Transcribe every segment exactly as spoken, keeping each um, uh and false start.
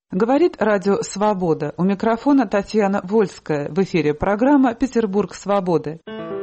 Говорит радио «Свобода». У микрофона Татьяна Вольская. В эфире программа «Петербург свободы».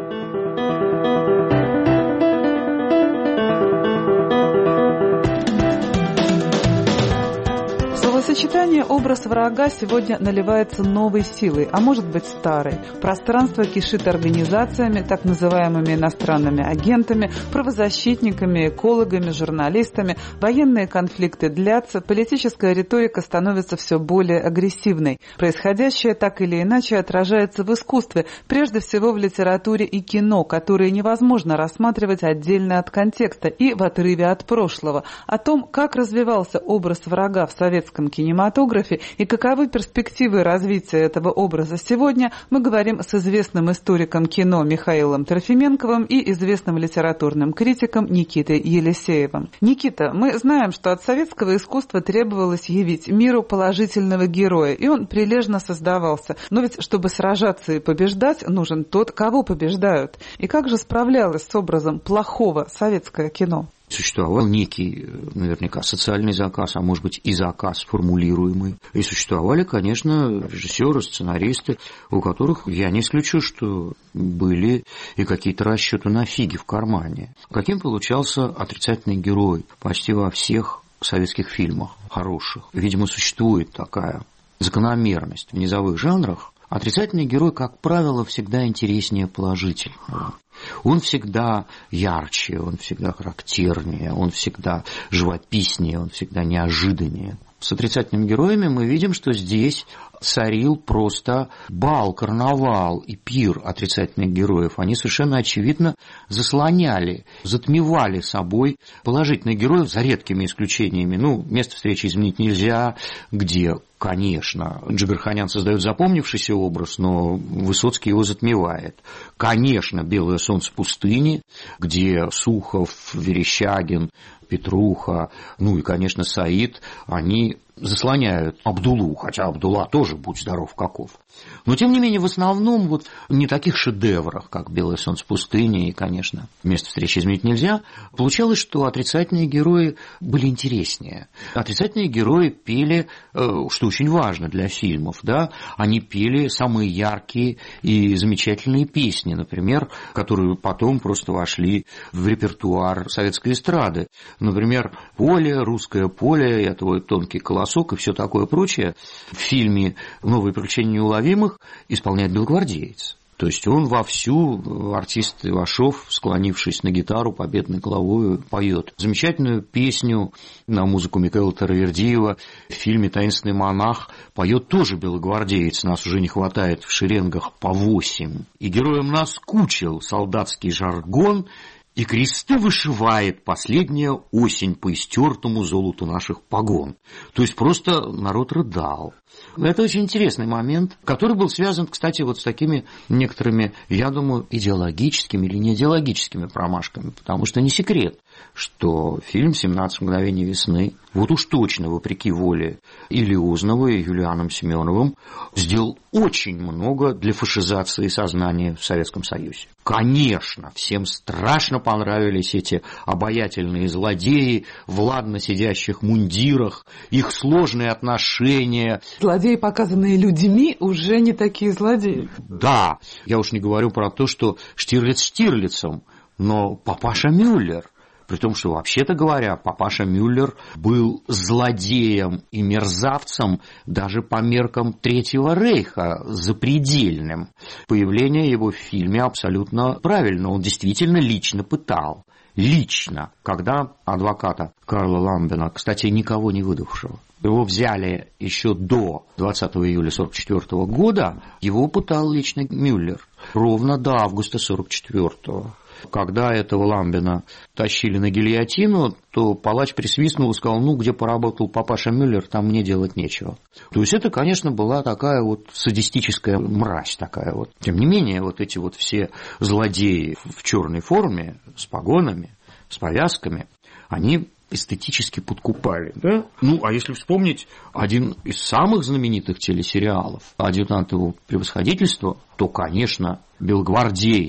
Словосочетание «образ врага» сегодня наливается новой силой, а может быть старой. Пространство кишит организациями, так называемыми иностранными агентами, правозащитниками, экологами, журналистами. Военные конфликты длятся, политическая риторика становится все более агрессивной. Происходящее так или иначе отражается в искусстве, прежде всего в литературе и кино, которые невозможно рассматривать отдельно от контекста и в отрыве от прошлого. О том, как развивался образ врага в советском кинематографе и каковы перспективы развития этого образа сегодня, мы говорим с известным историком кино Михаилом Трофименковым и известным литературным критиком Никитой Елисеевым. Никита, мы знаем, что от советского искусства требовалось явить миру положительного героя, и он прилежно создавался. Но ведь, чтобы сражаться и побеждать, нужен тот, кого побеждают. И как же справлялось с образом плохого советское кино? Существовал некий, наверняка, социальный заказ, а может быть и заказ формулируемый. И существовали, конечно, режиссеры, сценаристы, у которых, я не исключу, что были и какие-то расчеты на фиги в кармане. Каким получался отрицательный герой почти во всех советских фильмах хороших? Видимо, существует такая закономерность в низовых жанрах. Отрицательный герой, как правило, всегда интереснее положительного. Он всегда ярче, он всегда характернее, он всегда живописнее, он всегда неожиданнее. С отрицательными героями мы видим, что здесь царил просто бал, карнавал и пир отрицательных героев. Они совершенно очевидно заслоняли, затмевали собой положительных героев, за редкими исключениями. Ну, место встречи изменить нельзя, где, конечно, Джигарханян создает запомнившийся образ, но Высоцкий его затмевает. Конечно, «Белое солнце пустыни», где Сухов, Верещагин, Петруха, ну и, конечно, Саид, они заслоняют Абдулу, хотя Абдула тоже, будь здоров, каков. Но, тем не менее, в основном вот не таких шедеврах, как «Белое солнце пустыни» и, конечно, «Место встречи изменить нельзя», получалось, что отрицательные герои были интереснее. Отрицательные герои пели, что очень важно для фильмов, да, они пели самые яркие и замечательные песни, например, которые потом просто вошли в репертуар советской эстрады. Например, «Поле», «Русское поле», «Я твой тонкий колосок» и все такое прочее в фильме «Новые приключения неуловимых» исполняет белогвардеец. То есть он вовсю, артист Ивашов, склонившись на гитару, победной головой поет замечательную песню на музыку Микаэла Таравердиева. В фильме «Таинственный монах» поет тоже белогвардеец. Нас уже не хватает в шеренгах по восемь. И героям наскучил солдатский жаргон, и кресты вышивает последняя осень по истертому золоту наших погон. То есть просто народ рыдал. Это очень интересный момент, который был связан, кстати, вот с такими некоторыми, я думаю, идеологическими или не идеологическими промашками, потому что не секрет, что фильм «семнадцать мгновений весны» вот уж точно, вопреки воле Ильи Узнова и Юлианом Семеновым, сделал очень много для фашизации сознания в Советском Союзе. Конечно, всем страшно понравились эти обаятельные злодеи в ладно сидящих мундирах, их сложные отношения. Злодеи, показанные людьми, уже не такие злодеи. Да, я уж не говорю про то, что Штирлиц Штирлицем, но папаша Мюллер. При том, что, вообще-то говоря, папаша Мюллер был злодеем и мерзавцем даже по меркам Третьего Рейха, запредельным. Появление его в фильме абсолютно правильно. Он действительно лично пытал. Лично. Когда адвоката Карла Ламбена, кстати, никого не выдавшего, его взяли еще до двадцатого июля сорок четвёртого года, его пытал лично Мюллер. Ровно до августа сорок четвёртого. Когда этого Ламбена тащили на гильотину, то палач присвистнул и сказал: ну, где поработал папаша Мюллер, там мне делать нечего. То есть это, конечно, была такая вот садистическая мразь такая вот. Тем не менее, вот эти вот все злодеи в черной форме, с погонами, с повязками, они эстетически подкупали, да? Ну, а если вспомнить один из самых знаменитых телесериалов «Адъютант его превосходительства», то, конечно, белогвардейцы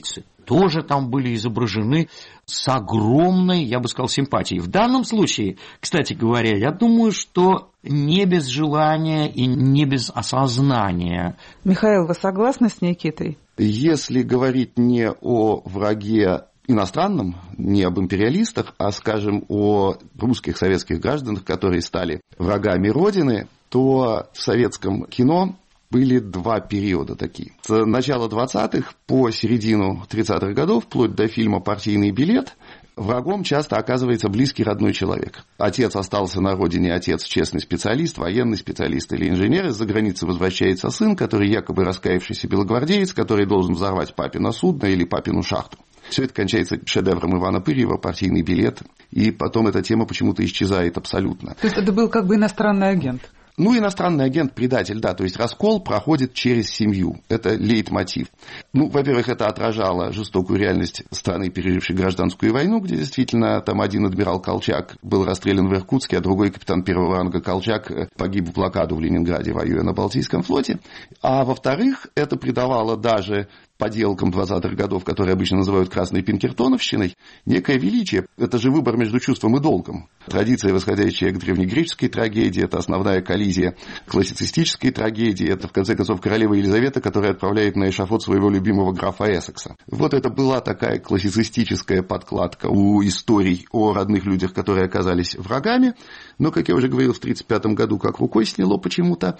тоже там были изображены с огромной, я бы сказал, симпатией. В данном случае, кстати говоря, я думаю, что не без желания и не без осознания. Михаил, вы согласны с Никитой? Если говорить не о враге иностранном, не об империалистах, а, скажем, о русских советских гражданах, которые стали врагами Родины, то в советском кино были два периода такие. С начала двадцатых по середину тридцатых годов, вплоть до фильма «Партийный билет», врагом часто оказывается близкий родной человек. Отец остался на родине, отец честный специалист, военный специалист или инженер. Из-за границы возвращается сын, который якобы раскаявшийся белогвардеец, который должен взорвать папино судно или папину шахту. Все это кончается шедевром Ивана Пырьева «Партийный билет», и потом эта тема почему-то исчезает абсолютно. То есть это был как бы иностранный агент? Ну, иностранный агент, предатель, да, то есть раскол проходит через семью, это лейтмотив. Ну, во-первых, это отражало жестокую реальность страны, пережившей гражданскую войну, где действительно там один адмирал Колчак был расстрелян в Иркутске, а другой капитан первого ранга Колчак погиб в блокаду в Ленинграде, воюя на Балтийском флоте. А во-вторых, это придавало даже поделкам двадцатых годов, которые обычно называют красной пинкертоновщиной, некое величие. Это же выбор между чувством и долгом. Традиция, восходящая к древнегреческой трагедии, это основная коллизия классицистической трагедии, это, в конце концов, королева Елизавета, которая отправляет на эшафот своего любимого графа Эссекса. Вот это была такая классицистическая подкладка у историй о родных людях, которые оказались врагами. Но, как я уже говорил, в тридцать пятом году как рукой сняло почему-то.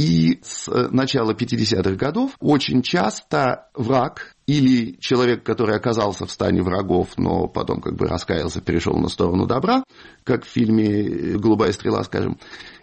И с начала пятидесятых годов очень часто враг или человек, который оказался в стане врагов, но потом как бы раскаялся, перешел на сторону добра, как в фильме «Голубая стрела», скажем,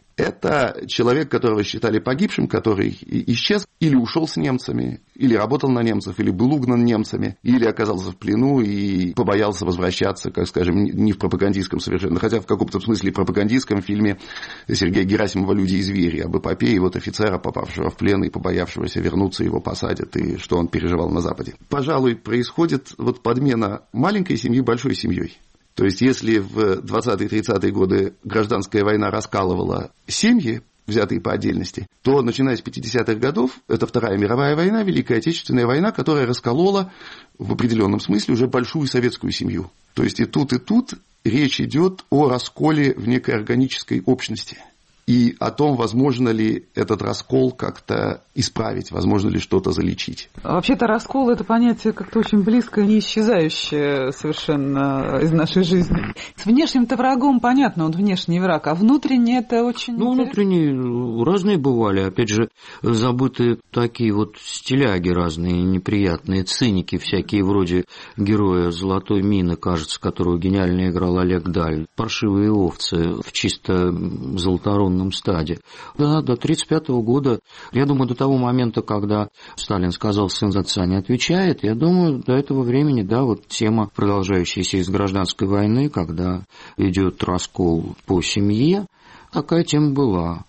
это человек, которого считали погибшим, который исчез или ушел с немцами, или работал на немцев, или был угнан немцами, или оказался в плену и побоялся возвращаться, как скажем, не в пропагандистском совершенно, хотя в каком-то смысле пропагандистском фильме Сергея Герасимова «Люди и звери», об эпопее вот офицера, попавшего в плен и побоявшегося вернуться, его посадят, и что он переживал на Западе. Пожалуй, происходит вот подмена маленькой семьи большой семьей. То есть, если в двадцатые-тридцатые годы гражданская война раскалывала семьи, взятые по отдельности, то, начиная с пятидесятых годов, это Вторая мировая война, Великая Отечественная война, которая расколола в определенном смысле уже большую советскую семью. То есть, и тут, и тут речь идет о расколе в некой органической общности. И о том, возможно ли этот раскол как-то исправить, возможно ли что-то залечить. Вообще-то раскол – это понятие как-то очень близкое, не исчезающее совершенно из нашей жизни. С внешним-то врагом понятно, он внешний враг, а внутренний – это очень… Ну, внутренние разные бывали. Опять же, забыты такие вот стиляги разные, неприятные, циники всякие, вроде героя «Золотой мины», кажется, которого гениально играл Олег Даль. Паршивые овцы в чисто золоторонном стаде. Да, до тридцать пятого года, я думаю, до того момента, когда Сталин сказал, сын за отца не отвечает, я думаю, до этого времени, да, вот тема, продолжающаяся из гражданской войны, когда идет раскол по семье, такая тема была.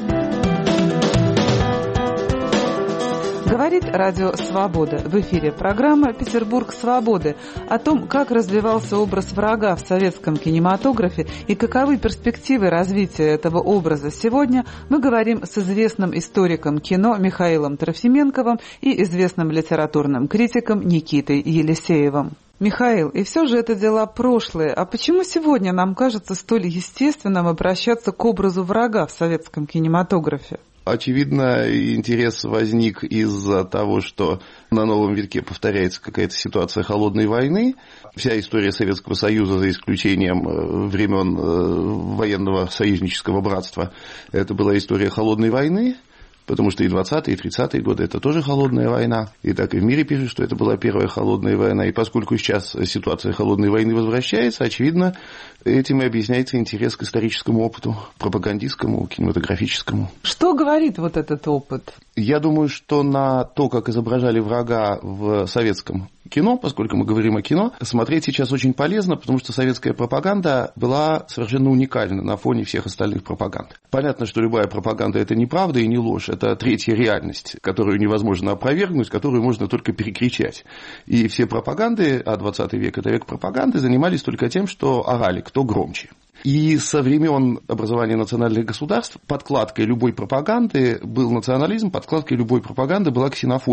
Говорит Радио Свобода. В эфире программа «Петербург свободы» о том, как развивался образ врага в советском кинематографе и каковы перспективы развития этого образа. Сегодня мы говорим с известным историком кино Михаилом Трофименковым и известным литературным критиком Никитой Елисеевым. Михаил, и все же это дела прошлые. А почему сегодня нам кажется столь естественным обращаться к образу врага в советском кинематографе? Очевидно, интерес возник из-за того, что на новом витке повторяется какая-то ситуация холодной войны. Вся история Советского Союза, за исключением времен военного союзнического братства, это была история холодной войны. Потому что и двадцатые, и тридцатые годы – это тоже холодная война. И так и в мире пишут, что это была первая холодная война. И поскольку сейчас ситуация холодной войны возвращается, очевидно, этим и объясняется интерес к историческому опыту, пропагандистскому, кинематографическому. Что говорит вот этот опыт? Я думаю, что на то, как изображали врага в советском кино, поскольку мы говорим о кино, смотреть сейчас очень полезно, потому что советская пропаганда была совершенно уникальна на фоне всех остальных пропаганд. Понятно, что любая пропаганда – это не правда и не ложь, это третья реальность, которую невозможно опровергнуть, которую можно только перекричать. И все пропаганды, а двадцатый век – это век пропаганды, занимались только тем, что орали, кто громче. И со времен образования национальных государств подкладкой любой пропаганды был национализм, подкладкой любой пропаганды была ксенофобия.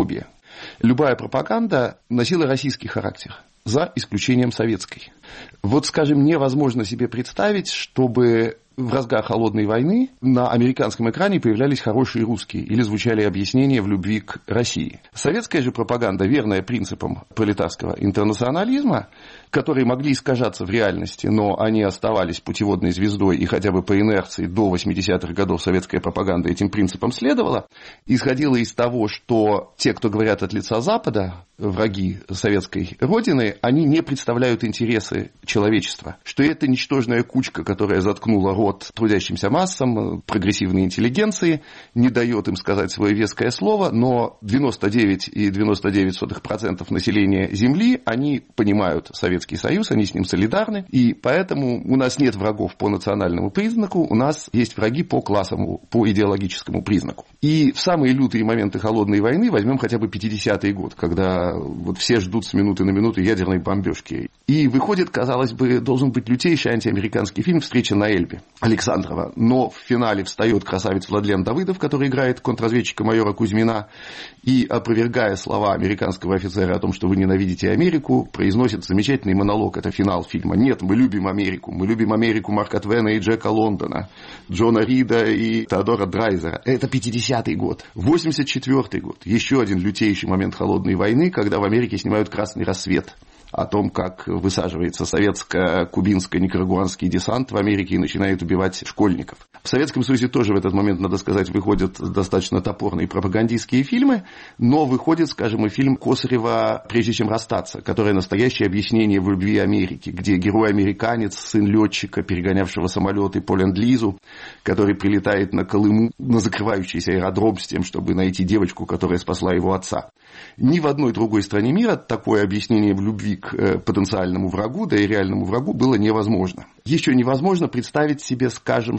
Любая пропаганда носила российский характер, за исключением советской. Вот, скажем, невозможно себе представить, чтобы в разгар холодной войны на американском экране появлялись хорошие русские или звучали объяснения в любви к России. Советская же пропаганда, верная принципам пролетарского интернационализма, которые могли искажаться в реальности, но они оставались путеводной звездой, и хотя бы по инерции до восьмидесятых годов советская пропаганда этим принципам следовала, исходила из того, что те, кто говорят от лица Запада, враги советской родины, они не представляют интересы человечества, что это ничтожная кучка, которая заткнула рот трудящимся массам, прогрессивной интеллигенции, не дает им сказать свое веское слово, но девяносто девять целых девяносто девять сотых процента населения Земли, они понимают Советский Союз, они с ним солидарны, и поэтому у нас нет врагов по национальному признаку, у нас есть враги по классовому, по идеологическому признаку. И в самые лютые моменты холодной войны, возьмем хотя бы пятидесятый год, когда вот все ждут с минуты на минуту ядерной бомбежки. И выходит, казалось бы, должен быть лютейший антиамериканский фильм «Встреча на Эльбе» Александрова. Но в финале встает красавец Владлен Давыдов, который играет контрразведчика майора Кузьмина, и, опровергая слова американского офицера о том, что вы ненавидите Америку, произносит замечательный монолог. Это финал фильма. Нет, мы любим Америку. Мы любим Америку Марка Твена и Джека Лондона, Джона Рида и Теодора Драйзера. Это пятидесятый год. восемьдесят четвёртый год. Еще один лютейший момент холодной войны, когда в Америке снимают «Красный рассвет». О том, как высаживается советско-кубинско-никарагуанский десант в Америке и начинает убивать школьников. В Советском Союзе тоже в этот момент, надо сказать, выходят достаточно топорные пропагандистские фильмы, но выходит, скажем, и фильм Косарева «Прежде чем расстаться», которое настоящее объяснение в любви Америки, где герой-американец, сын летчика, перегонявшего самолеты по ленд-лизу, который прилетает на Колыму, на закрывающийся аэродром с тем, чтобы найти девочку, которая спасла его отца. Ни в одной другой стране мира такое объяснение в любви к потенциальному врагу, да и реальному врагу было невозможно. Еще невозможно представить себе, скажем,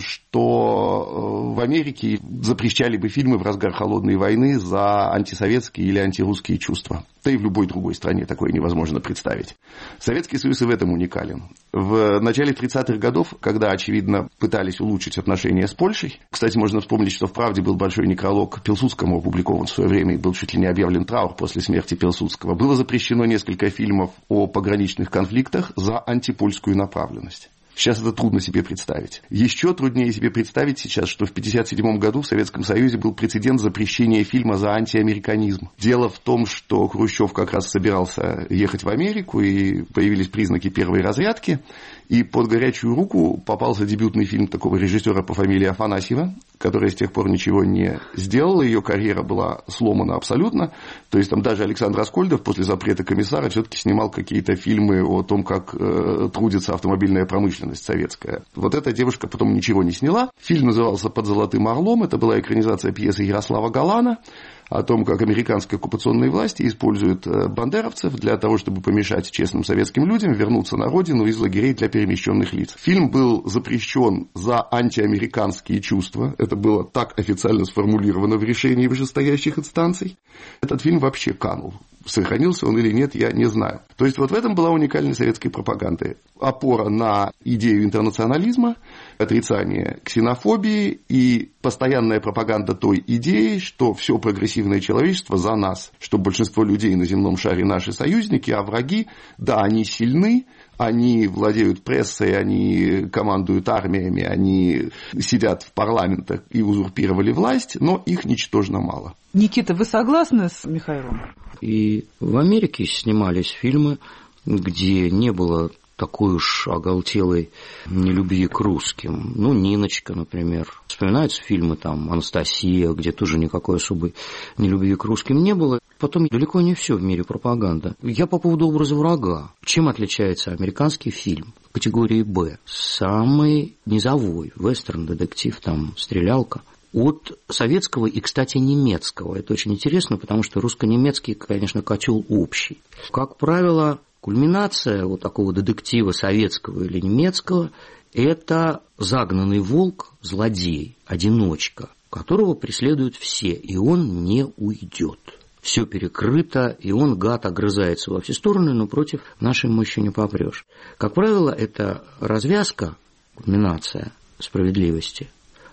что в Америке запрещали бы фильмы в разгар холодной войны за антисоветские или антирусские чувства. Да и в любой другой стране такое невозможно представить. Советский Союз и в этом уникален. В начале тридцатых годов, когда, очевидно, пытались улучшить отношения с Польшей, кстати, можно вспомнить, что в «Правде» был большой некролог Пилсудскому опубликован в свое время, и был чуть ли не объявлен траур после смерти Пилсудского, было запрещено несколько фильмов о пограничных конфликтах за антипольскую направленность. Сейчас это трудно себе представить. Еще труднее себе представить сейчас, что в пятьдесят седьмом году в Советском Союзе был прецедент запрещения фильма за антиамериканизм. Дело в том, что Хрущев как раз собирался ехать в Америку, и появились признаки первой разрядки, и под горячую руку попался дебютный фильм такого режиссера по фамилии Афанасьева, которая с тех пор ничего не сделала, ее карьера была сломана абсолютно. То есть там даже Александр Аскольдов после запрета комиссара все-таки снимал какие-то фильмы о том, как э, трудится автомобильная промышленность советская. Вот эта девушка потом ничего не сняла. Фильм назывался «Под золотым орлом», это была экранизация пьесы Ярослава Галана о том, как американские оккупационные власти используют бандеровцев для того, чтобы помешать честным советским людям вернуться на родину из лагерей для перемещенных лиц. Фильм был запрещен за антиамериканские чувства. Это было так официально сформулировано в решении вышестоящих инстанций. Этот фильм вообще канул. Сохранился он или нет, я не знаю. То есть вот в этом была уникальность советской пропаганды. Опора на идею интернационализма, отрицание ксенофобии и постоянная пропаганда той идеи, что все прогрессивное человечество за нас, что большинство людей на земном шаре наши союзники, а враги, да, они сильны, они владеют прессой, они командуют армиями, они сидят в парламентах и узурпировали власть, но их ничтожно мало. Никита, вы согласны с Михаилом? И в Америке снимались фильмы, где не было такой уж оголтелой нелюбви к русским. Ну, «Ниночка», например. Вспоминаются фильмы там «Анастасия», где тоже никакой особой нелюбви к русским не было. Потом далеко не все в мире пропаганда. Я по поводу образа врага. Чем отличается американский фильм категории «Б»? Самый низовой, вестерн-детектив, там, стрелялка. От советского и, кстати, немецкого. Это очень интересно, потому что русско-немецкий, конечно, котел общий. Как правило, кульминация вот такого детектива советского или немецкого – это загнанный волк, злодей, одиночка, которого преследуют все, и он не уйдет. Все перекрыто, и он, гад, огрызается во все стороны, но против нашей мощи не попрешь. Как правило, это развязка, кульминация справедливости,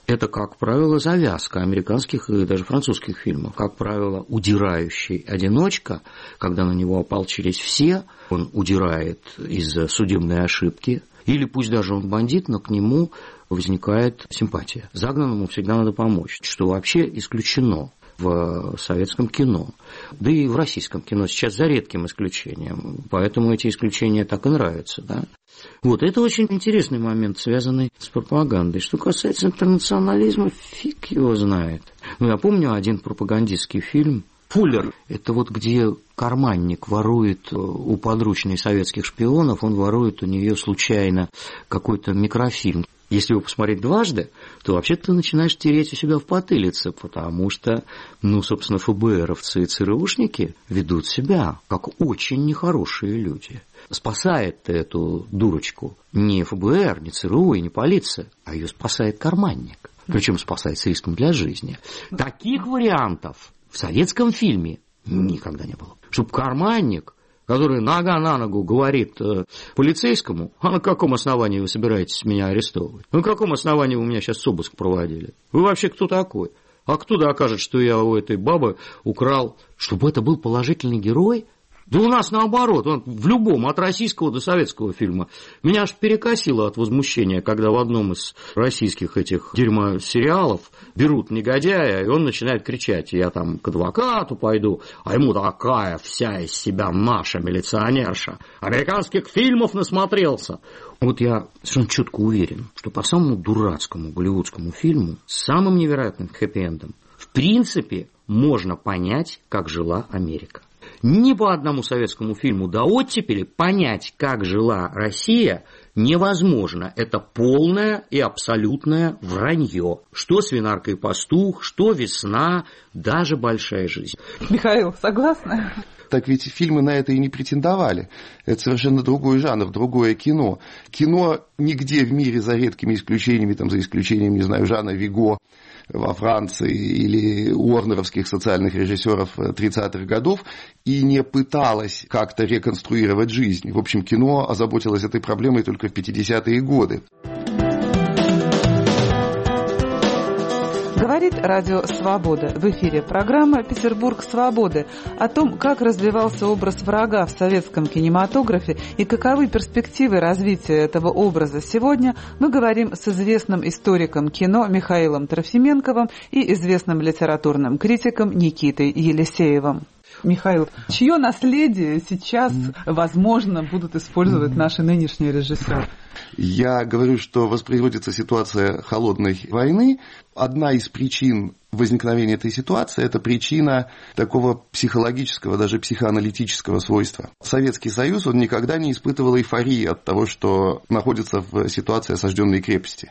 это, как правило, завязка американских и даже французских фильмов. Как правило, удирающий одиночка, когда на него ополчились все, он удирает из-за судебной ошибки, или пусть даже он бандит, но к нему возникает симпатия. Загнанному всегда надо помочь, что вообще исключено в советском кино, да и в российском кино сейчас за редким исключением, поэтому эти исключения так и нравятся, да. Вот, это очень интересный момент, связанный с пропагандой. Что касается интернационализма, фиг его знает. Ну, я помню один пропагандистский фильм «Фуллер». Это вот где карманник ворует у подручной советских шпионов, он ворует у нее случайно какой-то микрофильм. Если его посмотреть дважды, то вообще-то ты начинаешь тереть у себя в потылице, потому что, ну, собственно, ФБРовцы и ЦРУшники ведут себя как очень нехорошие люди. Спасает эту дурочку не ФБР, не ЦРУ и не полиция, а ее спасает карманник. Причем спасает с риском для жизни. Таких вариантов в советском фильме никогда не было. Чтобы карманник, который нога на ногу говорит э, полицейскому, а на каком основании вы собираетесь меня арестовывать? На каком основании вы у меня сейчас обыск проводили? Вы вообще кто такой? А кто докажет, что я у этой бабы украл? Чтобы это был положительный герой? Да у нас наоборот, он в любом, от российского до советского фильма. Меня аж перекосило от возмущения, когда в одном из российских этих дерьмо-сериалов берут негодяя, и он начинает кричать: я там к адвокату пойду, а ему такая вся из себя наша милиционерша. Американских фильмов насмотрелся. Вот я совершенно четко уверен, что по самому дурацкому голливудскому фильму с самым невероятным хэппи-эндом в принципе можно понять, как жила Америка. Ни по одному советскому фильму до оттепели понять, как жила Россия, невозможно. Это полное и абсолютное вранье. Что «Свинарка и пастух», что «Весна», даже «Большая жизнь». Михаил, согласна? Так ведь фильмы на это и не претендовали. Это совершенно другой жанр, другое кино. Кино нигде в мире, за редкими исключениями, там, за исключением, не знаю, Жана Виго во Франции или уорнеровских социальных режиссеров тридцатых годов, и не пыталось как-то реконструировать жизнь. В общем, кино озаботилось этой проблемой только в пятидесятые годы. Говорит Радио Свобода. В эфире программа «Петербург свободы» о том, как развивался образ врага в советском кинематографе и каковы перспективы развития этого образа. Сегодня мы говорим с известным историком кино Михаилом Трофименковым и известным литературным критиком Никитой Елисеевым. Михаил, чье наследие сейчас, возможно, будут использовать наши нынешние режиссеры? Я говорю, что воспроизводится ситуация холодной войны. Одна из причин возникновения этой ситуации – это причина такого психологического, даже психоаналитического свойства. Советский Союз, он никогда не испытывал эйфории от того, что находится в ситуации осажденной крепости.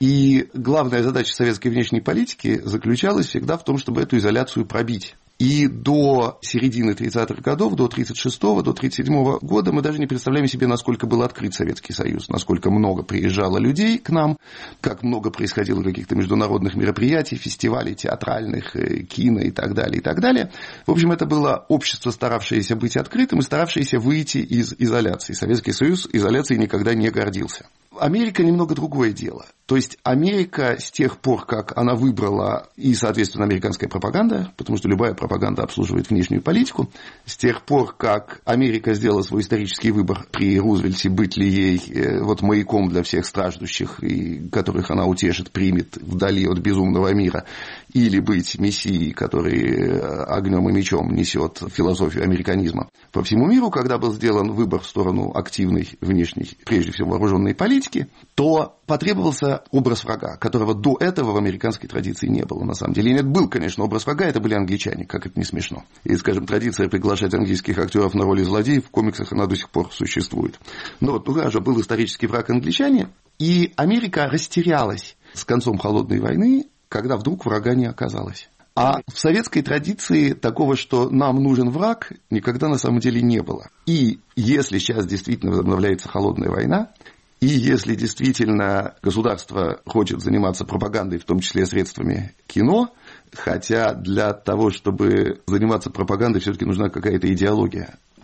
И главная задача советской внешней политики заключалась всегда в том, чтобы эту изоляцию пробить. И до середины тридцатых годов, до тридцать шестого, до тридцать седьмого года мы даже не представляем себе, насколько был открыт Советский Союз, насколько много приезжало людей к нам, как много происходило каких-то международных мероприятий, фестивалей театральных, кино и так далее, и так далее. В общем, это было общество, старавшееся быть открытым и старавшееся выйти из изоляции. Советский Союз изоляцией никогда не гордился. Америка немного другое дело. То есть Америка с тех пор, как она выбрала, и, соответственно, американская пропаганда, потому что любая пропаганда обслуживает внешнюю политику, с тех пор, как Америка сделала свой исторический выбор при Рузвельте, быть ли ей вот маяком для всех страждущих, и которых она утешит, примет вдали от безумного мира, или быть мессией, который огнем и мечом несет философию американизма по всему миру, когда был сделан выбор в сторону активной внешней, прежде всего вооруженной политики, то потребовался образ врага, которого до этого в американской традиции не было, на самом деле. И нет, был, конечно, образ врага, это были англичане, как это не смешно. И, скажем, традиция приглашать английских актеров на роли злодеев в комиксах, она до сих пор существует. Но вот у нас же был исторический враг англичане, и Америка растерялась с концом холодной войны, когда вдруг врага не оказалось. А в советской традиции такого, что нам нужен враг, никогда на самом деле не было. И если сейчас действительно возобновляется холодная война, и если действительно государство хочет заниматься пропагандой, в том числе средствами кино, хотя для того, чтобы заниматься пропагандой, все-таки нужна какая-то идеология.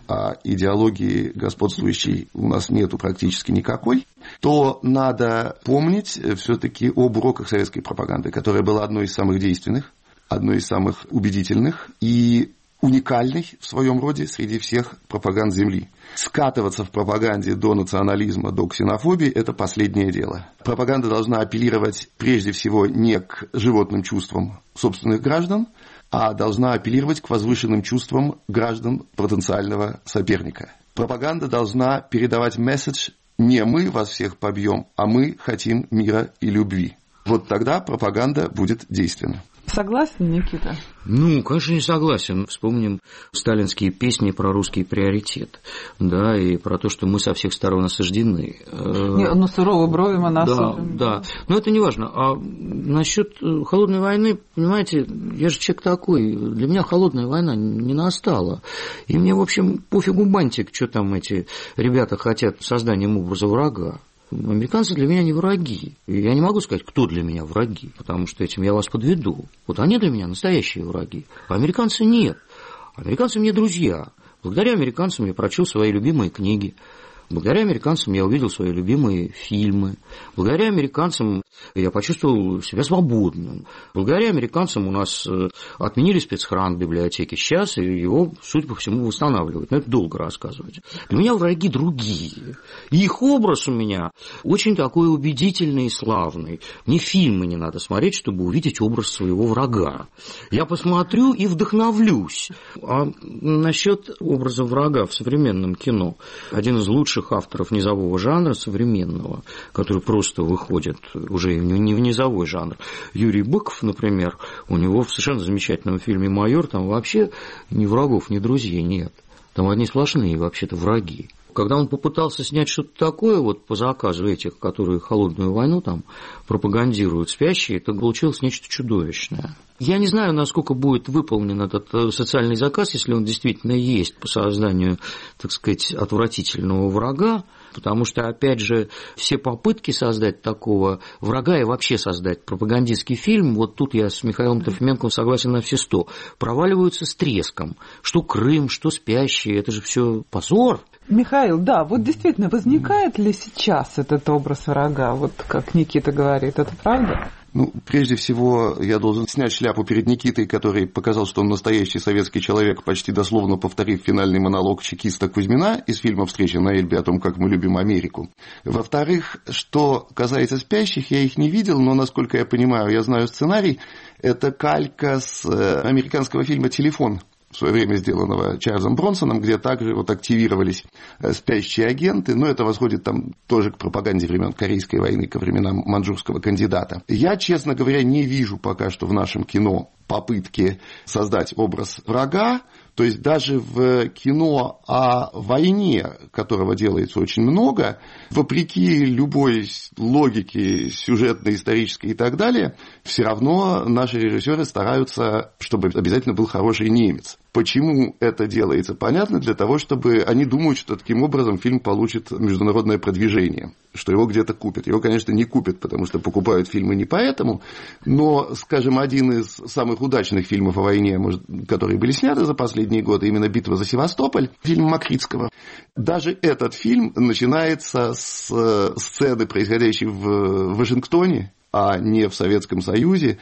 а идеологии господствующей у нас нету практически никакой, то надо помнить все-таки об уроках советской пропаганды, которая была одной из самых действенных, одной из самых убедительных и уникальной в своем роде среди всех пропаганд Земли. Скатываться в пропаганде до национализма, до ксенофобии – это последнее дело. Пропаганда должна апеллировать прежде всего не к животным чувствам собственных граждан, а должна апеллировать к возвышенным чувствам граждан потенциального соперника. Пропаганда должна передавать месседж не «мы вас всех побьем», а «мы хотим мира и любви». Вот тогда пропаганда будет действенна. Согласен, Никита? Ну, конечно, не согласен. Вспомним сталинские песни про русский приоритет, да, и про то, что мы со всех сторон осаждены. Не, ну, суровые брови мы насупим. Да, да. Но это не важно. А насчет холодной войны, понимаете, я же человек такой, для меня холодная война не настала. И мне, в общем, пофигу бантик, что там эти ребята хотят созданием образа врага. Американцы для меня не враги. И я не могу сказать, кто для меня враги, потому что этим я вас подведу. Вот они для меня настоящие враги, а американцы нет. Американцы мне друзья. Благодаря американцам я прочел свои любимые книги. Благодаря американцам я увидел свои любимые фильмы. Благодаря американцам я почувствовал себя свободным. Благодаря американцам у нас отменили спецхран в библиотеке. Сейчас его, судя по всему, восстанавливают. Но это долго рассказывать. Для меня враги другие. И их образ у меня очень такой убедительный и славный. Мне фильмы не надо смотреть, чтобы увидеть образ своего врага. Я посмотрю и вдохновлюсь. А насчет образа врага в современном кино. Один из лучших авторов низового жанра современного, который просто выходит уже не в низовой жанр. Юрий Быков, например, у него в совершенно замечательном фильме «Майор» там вообще ни врагов, ни друзей нет. Там одни сплошные вообще-то враги. Когда он попытался снять что-то такое, вот по заказу этих, которые холодную войну там пропагандируют спящие, это получилось нечто чудовищное. Я не знаю, насколько будет выполнен этот социальный заказ, если он действительно есть по созданию, так сказать, отвратительного врага, потому что, опять же, все попытки создать такого врага и вообще создать пропагандистский фильм, вот тут я с Михаилом Трофименковым согласен на все сто, проваливаются с треском. Что Крым, что спящие, это же все позор. Михаил, да, вот действительно, возникает ли сейчас этот образ врага, вот как Никита говорит, это правда? Ну, прежде всего, я должен снять шляпу перед Никитой, который показал, что он настоящий советский человек, почти дословно повторив финальный монолог чекиста Кузьмина из фильма «Встреча на Эльбе» о том, как мы любим Америку. Во-вторых, что касается спящих, я их не видел, но, насколько я понимаю, я знаю сценарий, это калька с американского фильма «Телефон», в свое время сделанного Чарльзом Бронсоном, где также вот активировались спящие агенты, но это восходит там тоже к пропаганде времен Корейской войны, ко временам маньчжурского кандидата. Я, честно говоря, не вижу пока что в нашем кино попытки создать образ врага, то есть даже в кино о войне, которого делается очень много, вопреки любой логике сюжетной, исторической и так далее, все равно наши режиссеры стараются, чтобы обязательно был хороший немец. Почему это делается? Понятно, для того, чтобы они думают, что таким образом фильм получит международное продвижение, что его где-то купят. Его, конечно, не купят, потому что покупают фильмы не поэтому, но, скажем, один из самых удачных фильмов о войне, может, которые были сняты за последние годы, именно «Битва за Севастополь», фильм Макритского. Даже этот фильм начинается с сцены, происходящей в Вашингтоне, а не в Советском Союзе.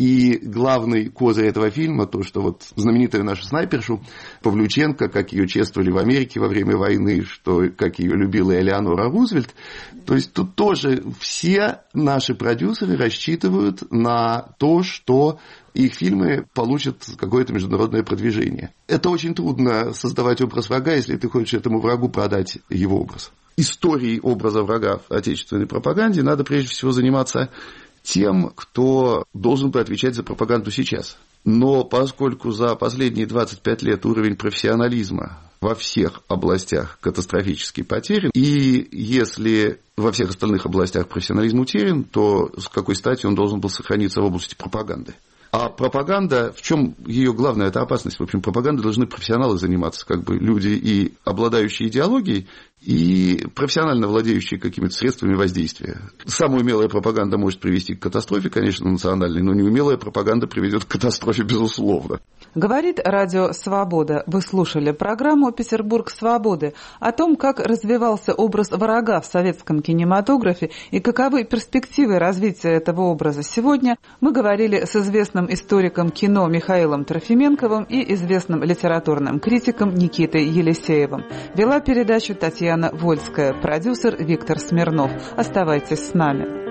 И главный козырь этого фильма, то, что вот знаменитую нашу снайпершу Павлюченко, как ее чествовали в Америке во время войны, что как ее любила Элеонора Рузвельт, то есть тут тоже все наши продюсеры рассчитывают на то, что их фильмы получат какое-то международное продвижение. Это очень трудно создавать образ врага, если ты хочешь этому врагу продать его образ. Историей образа врага в отечественной пропаганде надо прежде всего заниматься тем, кто должен бы отвечать за пропаганду сейчас. Но поскольку за последние двадцать пять лет уровень профессионализма во всех областях катастрофически потерян, и если во всех остальных областях профессионализм утерян, то с какой стати он должен был сохраниться в области пропаганды? А пропаганда, в чем ее главная эта опасность? В общем, пропагандой должны профессионалы заниматься, как бы люди и обладающие идеологией, и профессионально владеющие какими-то средствами воздействия. Самая умелая пропаганда может привести к катастрофе, конечно, национальной, но неумелая пропаганда приведет к катастрофе, безусловно. Говорит Радио Свобода. Вы слушали программу «Петербург свободы» о том, как развивался образ врага в советском кинематографе и каковы перспективы развития этого образа. Сегодня мы говорили с известным историком кино Михаилом Трофименковым и известным литературным критиком Никитой Елисеевым. Вела передачу Татьяна Вольская, продюсер Виктор Смирнов. Оставайтесь с нами.